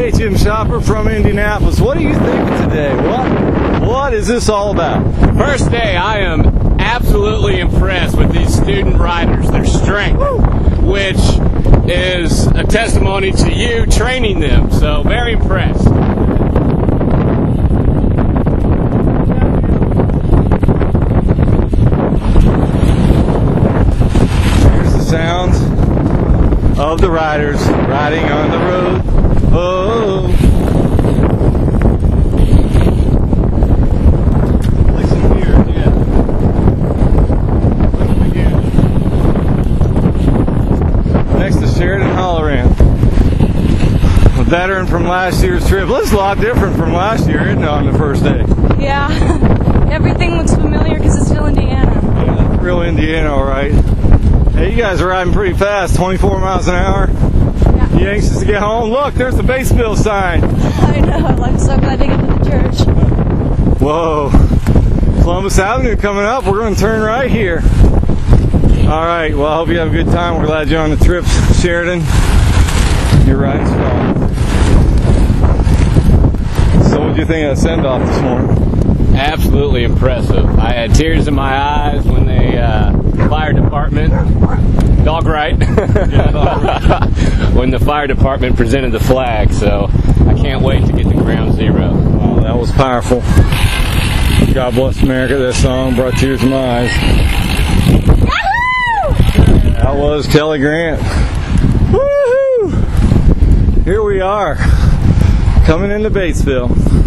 Hey, Jim Shopper from Indianapolis. What are you thinking today? What is this all about? First day, I am absolutely impressed with these student riders, their strength, which is a testimony to you training them. So very impressed. Here's the sounds of the riders riding on the road. Oh. Listen here, yeah. Listen again. Next to Sheridan Holloran. A veteran from last year's trip. Well, it's a lot different from last year, isn't it, on the first day? Yeah. Everything looks familiar because it's still Indiana. Yeah, that's real Indiana, all right. Hey, you guys are riding pretty fast, 24 miles an hour. Yeah. You anxious to get home? Look, there's the Batesville sign. I know. I'm so glad to get to the church. Whoa. Columbus Avenue coming up. We're going to turn right here. All right. Well, I hope you have a good time. We're glad you're on the trip, Sheridan. You're riding strong. So what did you think of that send-off this morning? Absolutely impressive. I had tears in my eyes when the fire department, dog right, when the fire department presented the flag. So I can't wait to get to ground zero. Wow, that was powerful. God Bless America, that song brought tears to my eyes. That was Kelly Grant. Woohoo! Here we are, coming into Batesville.